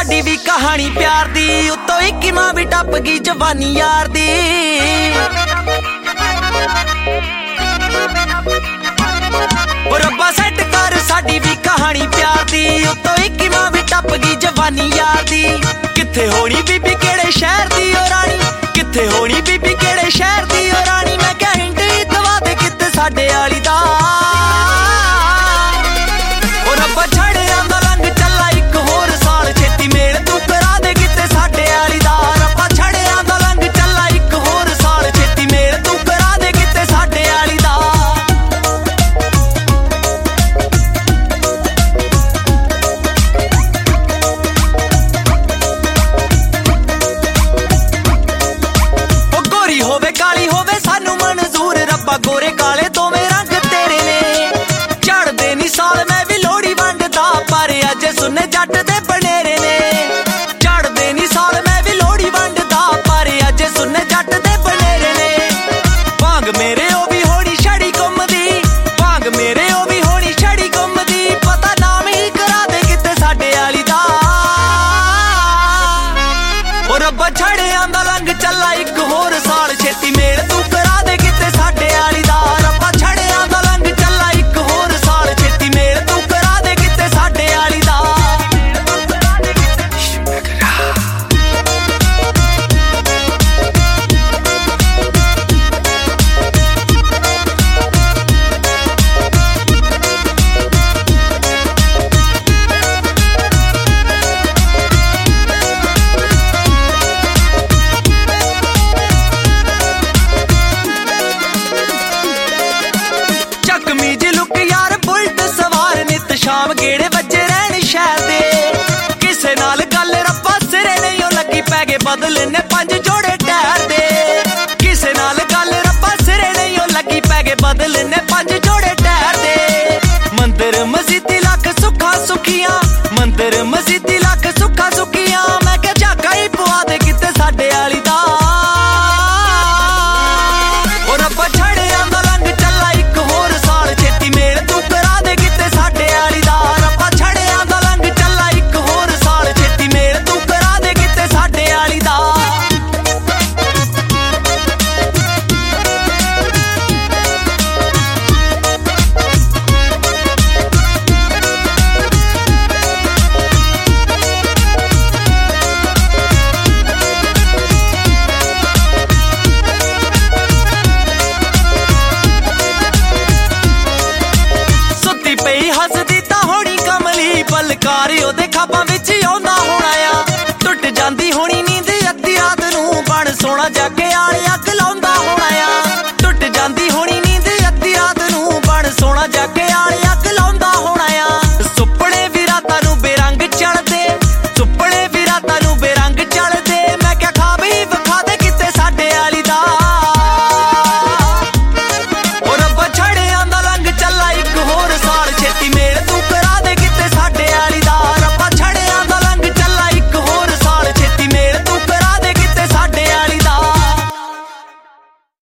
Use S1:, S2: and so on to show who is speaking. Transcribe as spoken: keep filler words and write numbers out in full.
S1: साडी भी कहानी प्यार दी उत्तों इक्की मां भी टप गई जवानी यार दी। रब्बा सेट कर साडी भी कहानी प्यार दी उत्तों इक्की मां भी टप गई जवानी यार दी। किथे होनी बीबी केड़े शहर दी ओ रानी, किथे होनी बीबी केड़े शहर दी ओ रानी। मैं क्या हिंट दवा दे किते साडे आली दा। ओ रब्बा छड़े आंदा रंग चला इक होर साल छेती मेल तू करा दे किते साडे आली दा। रब्बा छड़े आंदा रंग चला इक होर साल छेती मेल तू करा दे किते साडे आली दा। काली होवे सानू मंजूर रब्बा गोरे काले दोवें रंग तेरे ने। चढ़दे नी साल मैं भी लोहड़ी वंडदा पर अज सुने जट दे बनेरे ने। चढ़दे नी साल मैं भी लोहड़ी वंडदा पर अज सुने जट दे बनेरे ने। भांग मेरे ओ भी होनी छड़ी घुमदी, भांग मेरे ओ भी होनी छड़ी घुमदी। पता नाम ही करा दे किते साडे आली दा। ओ रब्बा छड़े आंदा लंघ चला इक होर साल छेती मेल तू करा दे किते साडे आली दा। रब्बा छड़े आंदा लंघ चला इक होर साल छेती मेल तू करा दे किते साडे आली दा। शाम गेड़े बजे रहन शहर दे किसे नाल गल रब्बा सिरे नहीं ओ लगी पै गए बदले ने पंज जोड़े टैर दे। किसे नाल गल रब्बा सिरे नहीं ओ लगी पै गए बदले ने पंज जोड़े टैर दे। मंदिर मस्जिदी लख सुखा सुखियां, मंदिर मस्जिदी लख सुखा सुखियां। मैं क्या झाका ही पवा दे किते साडे आली दा। ओ रब्बा छड़े आंदा लंघ चला इक होर साल छेती मेल तू करा दे किते साडे आली दा। रब्बा छड़े आंदा लंघ चला इक होर साल छेती मेल तू करा दे किते साडे आली दा। पलकारी ओदे खाबां विच आउंदा होना आ। टुट जांदी होनी नींद अद्धी रात नूं बण सोना जागे आले अग